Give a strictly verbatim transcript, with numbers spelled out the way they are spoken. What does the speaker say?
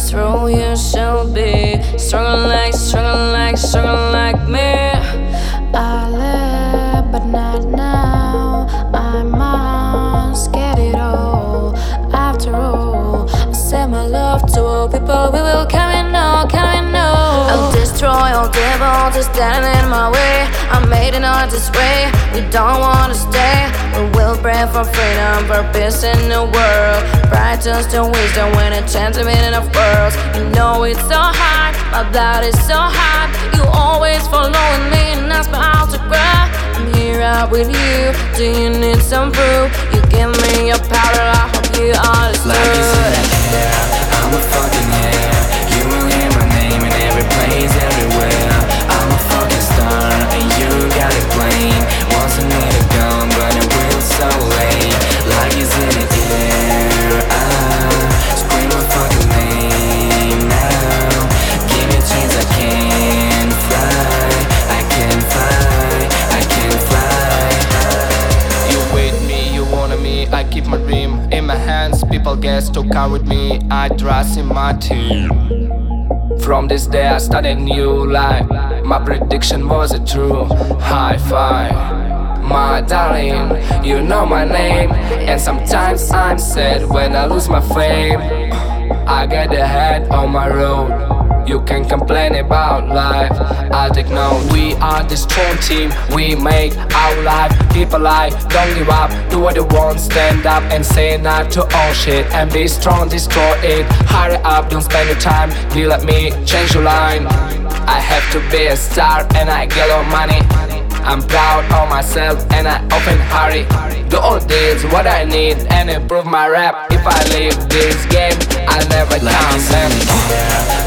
through, you should be struggling like, struggling like, struggling like me. I live, but not now. I must get it all. After all, I send my love to all people. We will carry no, carry no. I'll destroy all devils just standing in my way. I made it on this way. We don't wanna stay. We will pray for freedom, for peace in the world. Pride turns to wisdom when it chants a meaning of worlds. You know it's so hard, my blood is so hot. You always following me and ask me how to grow. I'm here out with you. Do you need some proof? You give me your power, I hope you understood. Like it's in the air, I'm a fucking air. You will hear my name in every place, everywhere. I'm a fucking star, and you got it plain. Once I need a gun, but it will so late. Like it's in the air, ah, scream my fucking name now. Give me a chance, I can fly, I can fly, I can fly. You with me, you wanted me, I keep my dream in my hands. People guess to come with me, I trust in my team. From this day I started new life. My prediction was a true high five. My darling, you know my name. And sometimes I'm sad when I lose my fame. I get ahead on my road. You can complain about life, I'll take note. We are the strong team, we make our life. People like, don't give up, do what you want. Stand up and say not to all shit. And be strong, destroy it. Hurry up, don't spend your time. Be like me, change your line. I have to be a star and I get all money. I'm proud of myself and I often hurry. Do all this, what I need, and improve my rap. If I leave this game, I'll never Like count it's them. in the air,